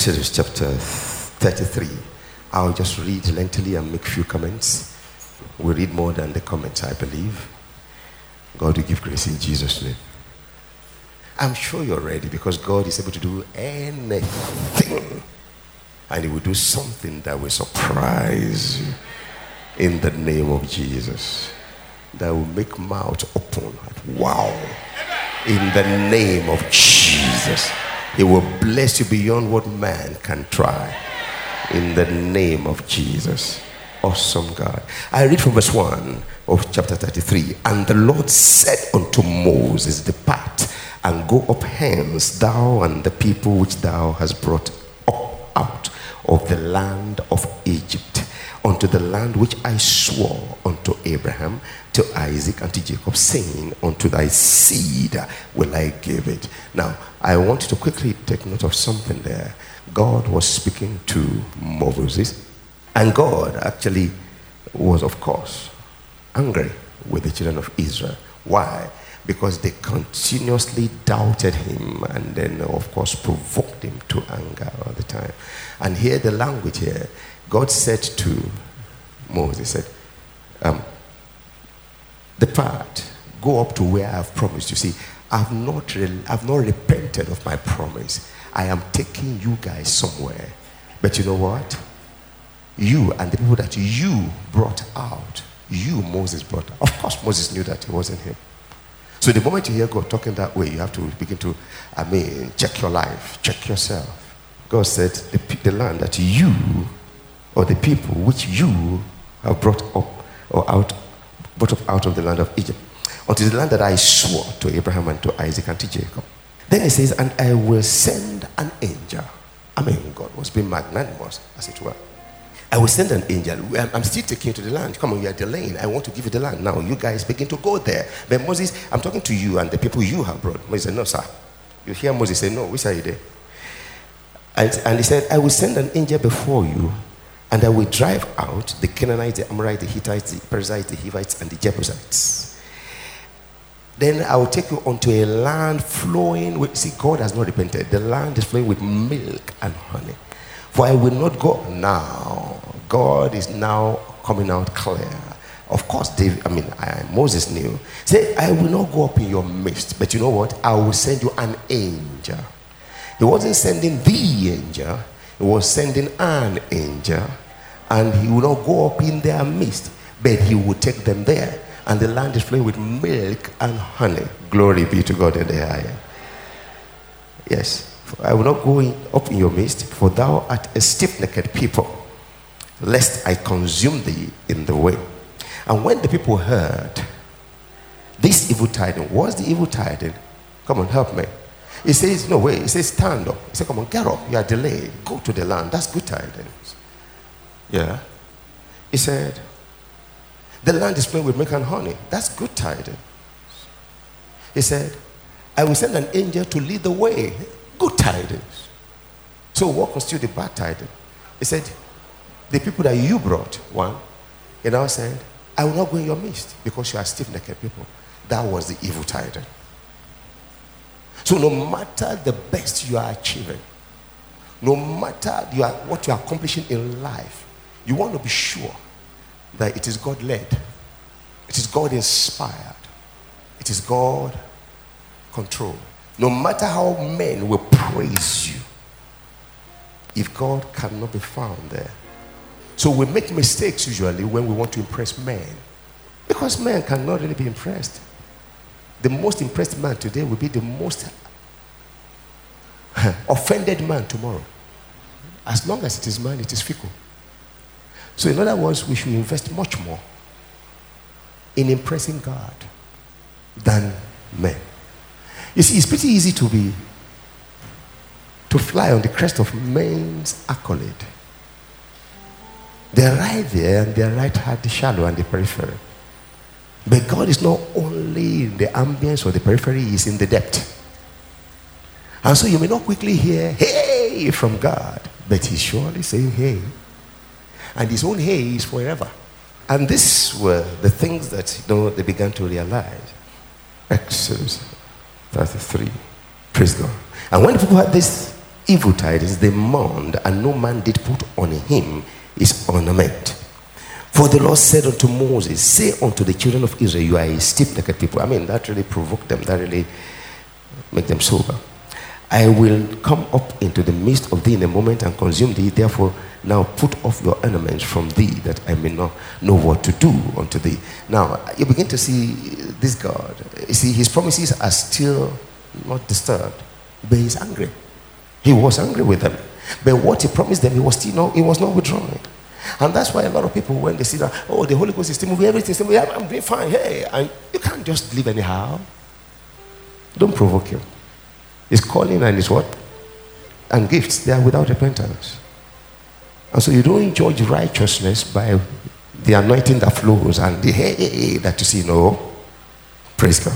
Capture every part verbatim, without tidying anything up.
Exodus chapter thirty-three. I'll just read lengthily and make few comments. We'll read more than the comments, I believe. God will give grace in Jesus' name. I'm sure you're ready because God is able to do anything. And he will do something that will surprise you in the name of Jesus. That will make mouth open. Wow. In the name of Jesus. He will bless you beyond what man can try. In the name of Jesus. Awesome God. I read from verse one of chapter thirty-three. And the Lord said unto Moses, depart and go up hence, thou and the people which thou hast brought up out of the land of Egypt, unto the land which I swore unto Abraham, to Isaac, and to Jacob, saying, unto thy seed will I give it. Now, I want you to quickly take note of something there. God was speaking to Moses, and God actually was, of course, angry with the children of Israel. Why? Because they continuously doubted him and then, of course, provoked him to anger all the time. And here, the language here, God said to Moses, said, um, depart, go up to where I have promised. You see, I've not, re- I've not repented of my promise. I am taking you guys somewhere. But you know what? You and the people that you brought out, you, Moses, brought out. Of course, Moses knew that it wasn't him. So the moment you hear God talking that way, you have to begin to, I mean, check your life, check yourself. God said, the, the land that you, or the people which you have brought up, or out, brought up out of the land of Egypt, unto the land that I swore to Abraham and to Isaac and to Jacob. Then it says, and I will send an angel. I mean, God was being magnanimous, as it were. I will send an angel. I'm still taking you to the land. Come on, you are delaying. I want to give you the land. Now, you guys begin to go there. But Moses, I'm talking to you and the people you have brought. Moses said, no, sir. You hear Moses say, no, which are you there? And, and he said, I will send an angel before you, and I will drive out the Canaanites, the Amorites, the Hittites, the Perizzites, the Hivites, and the Jebusites. Then I will take you onto a land flowing with, see, God has not repented. The land is flowing with milk and honey. For I will not go now. God is now coming out clear. Of course, David, I mean, I, Moses knew. Say, I will not go up in your midst. But you know what? I will send you an angel. He wasn't sending the angel. He was sending an angel. And he will not go up in their midst. But he will take them there. And the land is flowing with milk and honey. Glory be to God in the higher. Yes. I will not go in, up in your midst, for thou art a stiff-necked people, lest I consume thee in the way. And when the people heard this evil tidings, what's the evil tidings? Come on, help me. He says, no way. He says, stand up. He said, come on, get up. You are delayed. Go to the land. That's good tidings. Yeah. He said, the land is flowing with milk and honey. That's good tidings. He said, I will send an angel to lead the way. Good tidings. So what constitutes the bad tidings? He said, the people that you brought, one, he now said, I will not go in your midst because you are stiff-necked people. That was the evil tidings. So no matter the best you are achieving, no matter you are, what you are accomplishing in life, you want to be sure that it is God-led. It is God-inspired. It is God-controlled. No matter how men will praise you, if God cannot be found there. So we make mistakes usually when we want to impress men. Because men cannot really be impressed. The most impressed man today will be the most offended man tomorrow. As long as it is man, it is fickle. So in other words, we should invest much more in impressing God than men. You see, it's pretty easy to be, to fly on the crest of men's accolade. They're right there, and they're right at the shadow and the periphery. But God is not only in the ambience or the periphery, He's in the depth. And so you may not quickly hear, hey, from God, but He's surely saying, hey. And His own hey is forever. And these were the things that, you know, they began to realize. Exodus thirty-three. Praise God. And when the people had this evil tidings, they mourned, and no man did put on him his ornament. For the Lord said unto Moses, say unto the children of Israel, you are a stiff-necked people. I mean, that really provoked them. That really make them sober. I will come up into the midst of thee in a moment and consume thee. Therefore, now put off your ornaments from thee, that I may not know what to do unto thee. Now, you begin to see this God. You see, his promises are still not disturbed, but he's angry. He was angry with them. But what he promised them, he was still not, he was not withdrawing. And that's why a lot of people, when they see that, oh, the Holy Ghost is still moving, everything is still moving, I'm doing fine, hey, and you can't just live anyhow. Don't provoke him. His calling and his what? And gifts, they are without repentance. And so you don't judge righteousness by the anointing that flows and the hey, hey, hey that you see. No. Praise God.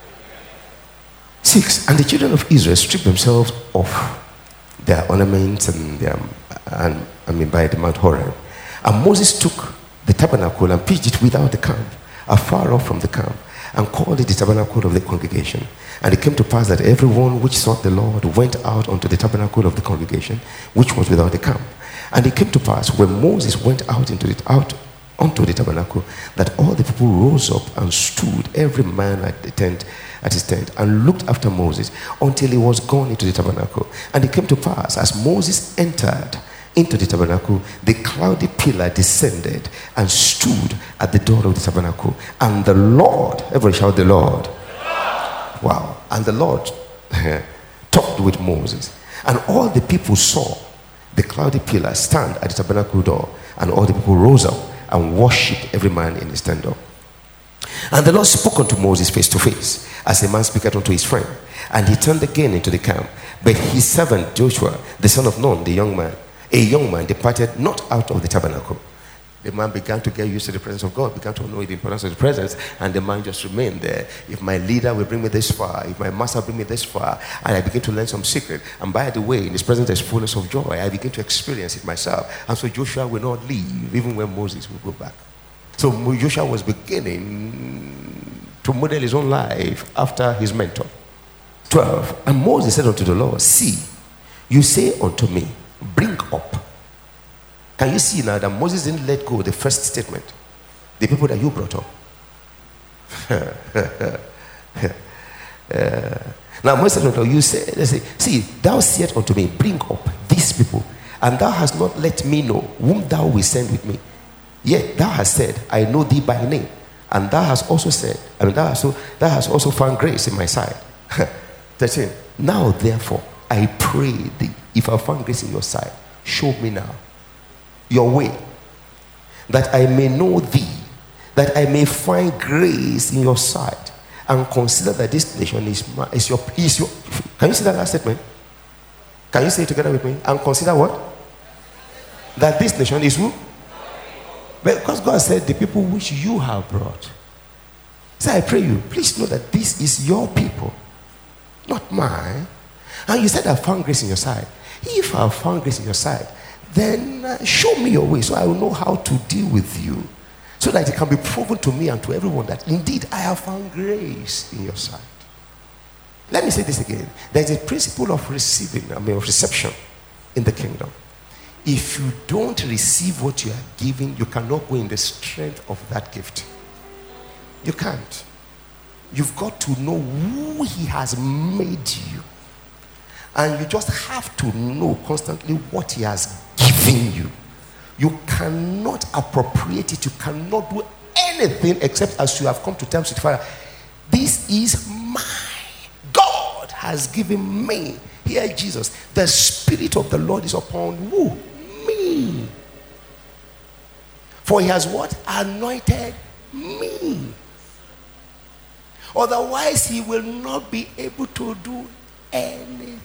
Six, and the children of Israel stripped themselves of their ornaments and their, and I mean by the Mount Horeb. And Moses took the tabernacle and pitched it without the camp, afar off from the camp, and called it the tabernacle of the congregation. And it came to pass that everyone which sought the Lord went out unto the tabernacle of the congregation, which was without the camp. And it came to pass when Moses went out into it out unto the tabernacle, that all the people rose up and stood, every man at the tent, at his tent, and looked after Moses until he was gone into the tabernacle. And it came to pass, as Moses entered into the tabernacle, the cloudy pillar descended and stood at the door of the tabernacle. And the Lord, everybody shout the Lord. Wow. And the Lord talked with Moses. And all the people saw the cloudy pillar stand at the tabernacle door. And all the people rose up and worshipped, every man in his tent door. And the Lord spoke unto Moses face to face, as a man speaketh unto his friend. And he turned again into the camp. But his servant Joshua, the son of Nun, the young man, a young man, departed not out of the tabernacle. The man began to get used to the presence of God, began to know the importance of the presence, and the man just remained there. If my leader will bring me this far, if my master will bring me this far, and I begin to learn some secret, and by the way, in his presence there's fullness of joy, I begin to experience it myself. And so Joshua will not leave, even when Moses will go back. So Joshua was beginning to model his own life after his mentor. twelve, and Moses said unto the Lord, see, you say unto me, bring up. Can you see now that Moses didn't let go of the first statement? The people that you brought up. uh, now Moses said unto you, say, let's say, see, thou sayest unto me, bring up these people, and thou hast not let me know whom thou wilt send with me. Yet thou hast said, I know thee by name, and thou hast also said, I mean, thou hast, so, thou hast also found grace in my sight. thirteen. Now therefore, I pray thee, if I found grace in your sight, show me now your way, that I may know thee, that I may find grace in your sight, and consider that this nation is, my, is, your, is your. Can you see that last statement? Can you say it together with me? And consider what? That this nation is who? Because God said, the people which you have brought. So I pray you, please know that this is your people, not mine. And you said, I found grace in your sight. If I found grace in your sight, then uh, show me your way so I will know how to deal with you, so that it can be proven to me and to everyone that indeed I have found grace in your sight. Let me say this again. There is a principle of receiving, I mean of reception in the kingdom. If you don't receive what you are giving, you cannot go in the strength of that gift. You can't. You've got to know who he has made you. And you just have to know constantly what he has given you. You cannot appropriate it. You cannot do anything except as you have come to terms with Father. This is mine. God has given me. Hear Jesus. The Spirit of the Lord is upon who? Me. For he has what? Anointed me. Otherwise, he will not be able to do anything.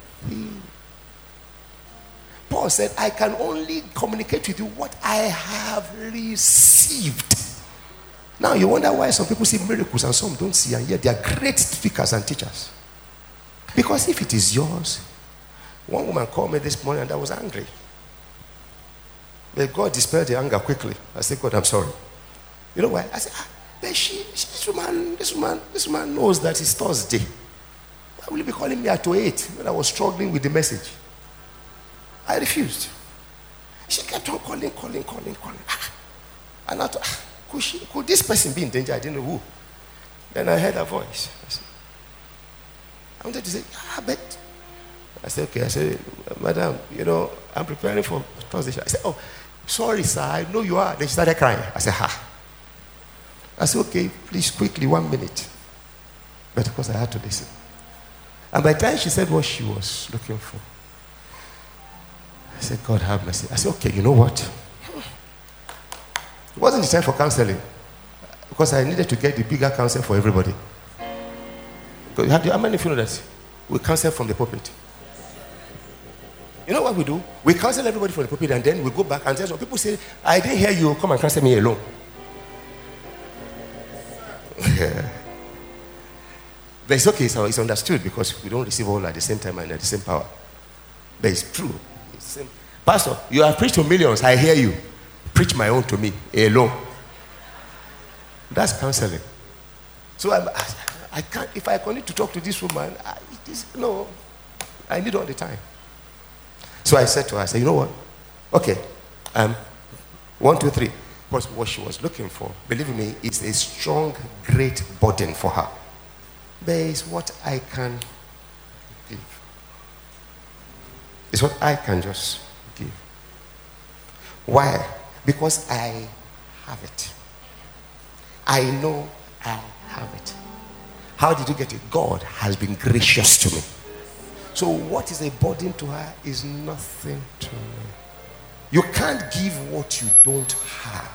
Paul said, I can only communicate with you what I have received. Now you wonder why some people see miracles and some don't see, and yet they are great speakers and teachers. Because if it is yours, one woman called me this morning and I was angry. But God dispelled the anger quickly. I said, God, I'm sorry. You know why? I said, ah, but she, she, this woman, this woman, this woman knows that it's Thursday. Why will you be calling me at eight when I was struggling with the message? I refused. She kept on calling, calling, calling, calling. And I thought, could, she, could this person be in danger? I didn't know who. Then I heard her voice. I, said, I wanted to say, ah, but. I said, okay. I said, madam, you know, I'm preparing for translation. I said, oh, sorry, sir. I know you are. Then she started crying. I said, ha. I said, okay, please, quickly, one minute. But of course, I had to listen. And by the time she said what she was looking for, I said, God have mercy. I said, okay, you know what? It wasn't the time for counseling. Because I needed to get the bigger counsel for everybody. Because how many of you know that? We counsel from the pulpit. You know what we do? We counsel everybody from the pulpit and then we go back and tell some people say, I didn't hear you, come and counsel me alone. Yeah. But it's okay, so it's understood because we don't receive all at the same time and at the same power. But it's true. It's same. Pastor, you have preached to millions, I hear you. Preach my own to me alone. That's counseling. So I'm, I, I can't, if I continue to talk to this woman, I, this, no, I need all the time. So I said to her, I said, you know what? Okay, um, one, two, three. Because what she was looking for, believe me, is a strong, great burden for her. There is what I can give. It's what I can just give. Why? Because I have it. I know I have it. How did you get it? God has been gracious to me. So what is a burden to her is nothing to me. You can't give what you don't have.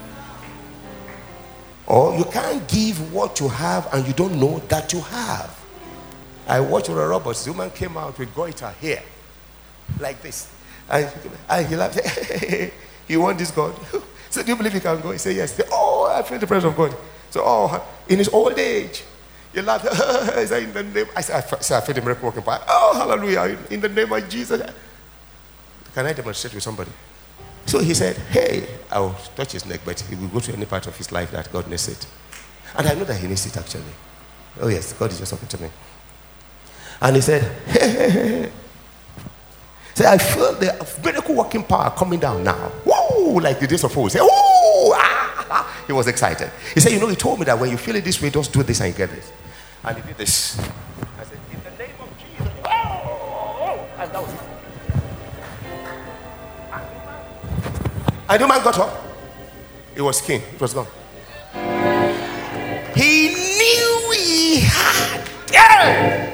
Or you can't give what you have and you don't know that you have. I watched Oral Roberts. The woman came out with goiter here. Like this. And, and he laughed. You want this God? So do you believe he can go? He said yes. He said, oh, I feel the presence of God. So, oh, in his old age. You laughed. He said, in the name. I said, I said, I feel the miracle working power. Oh, hallelujah. In the name of Jesus. Can I demonstrate with somebody? So he said, hey, I'll touch his neck, but he will go to any part of his life that God needs it. And I know that he needs it actually. Oh yes, God is just talking to me. And he said, hey, hey, hey. Say, I feel the miracle working power coming down now. Whoa, like the days of old. Say, whoa, ah. He was excited. He said, you know, he told me that when you feel it this way, just do this and get this. And he did this. I said, in the name of Jesus. Oh, and that was it. And the man got up. It was king. It was gone. He knew he had. Yeah.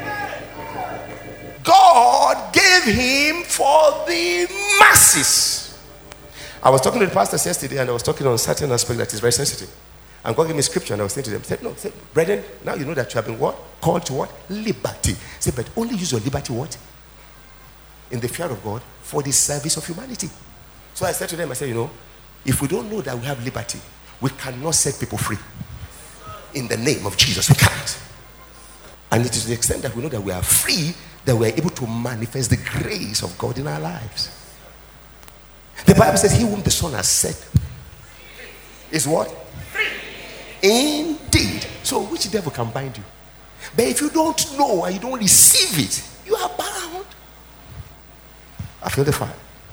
God gave him for the masses. I was talking to the pastors yesterday and I was talking on a certain aspect that is very sensitive. And God gave me scripture and I was saying to them, said, no, said, brethren, now you know that you have been what? Called to what? Liberty. Say, but only use your liberty what? In the fear of God for the service of humanity. So I said to them, I said, you know, if we don't know that we have liberty, we cannot set people free. In the name of Jesus, we can't. And it is to the extent that we know that we are free, that we are able to manifest the grace of God in our lives. The Bible says, he whom the Son has set is what? Free. Indeed. So which devil can bind you? But if you don't know and you don't receive it, you are bound. I feel the fire.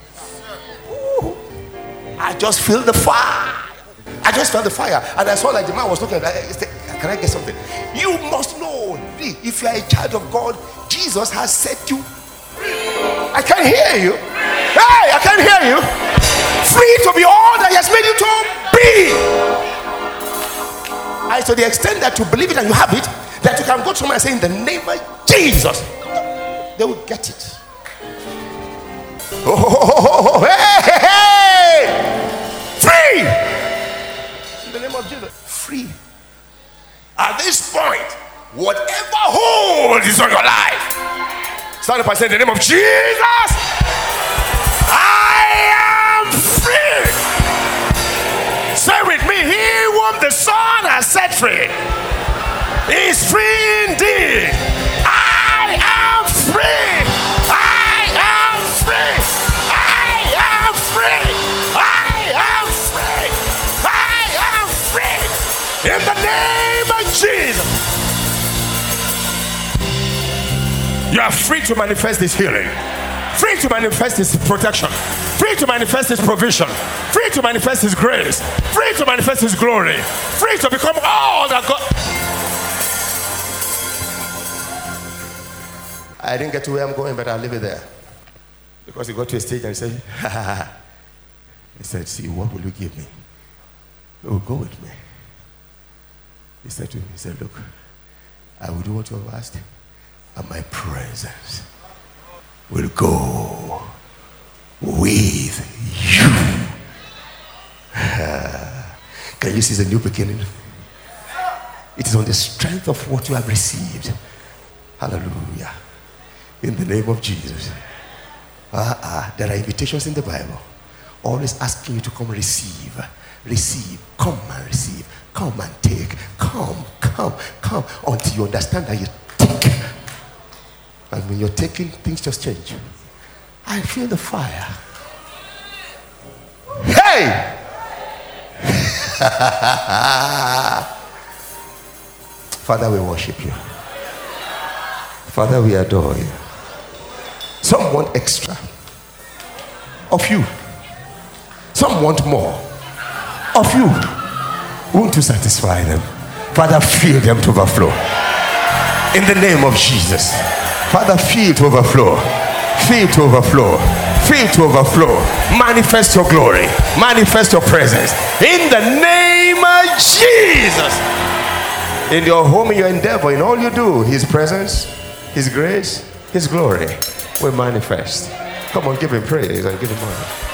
I just feel the fire. I just felt the fire. And I saw like the man was looking at that. Can I get something? You must know, if you are a child of God, Jesus has set you free. I can't hear you. Hey, I can't hear you. Free to be all that he has made you to be. And to the extent that you believe it and you have it, that you can go to someone and say, in the name of Jesus, they will get it. Oh, oh, oh, oh, oh, hey, hey, hey. Free in the name of Jesus. Free. At this point, whatever hold is on your life, stand up and say, in the name of Jesus, I am free. Say with me, he whom the Son has set free is free indeed. I am free. I am free. I am free. I am free. I am free. In the name of Jesus. You are free to manifest this healing. Free to manifest his protection. Free to manifest his provision. Free to manifest his grace. Free to manifest his glory. Free to become all that God. I didn't get to where I'm going, but I'll leave it there. Because he got to a stage and he said, ha ha ha. He said, see, what will you give me? Oh, go with me. He said to me, he said, look, I will do what you have asked, and my presence will go with you. Can you see the new beginning? It is on the strength of what you have received. Hallelujah. In the name of Jesus. Uh-uh. There are invitations in the Bible always asking you to come receive. Receive. Come and receive. Come and take. Come, come, come. Until you understand that you take. And when you're taking, things just change. I feel the fire. Hey! Father, we worship you. Father, we adore you. Some want extra of you. Some want more of you. Won't you satisfy them? Father, fill them to overflow. In the name of Jesus. Father, fill to overflow. Fill to overflow. Fill to overflow. Manifest your glory. Manifest your presence. In the name of Jesus. In your home, in your endeavor, in all you do, his presence, his grace, his glory will manifest. Come on, give him praise and give him honor.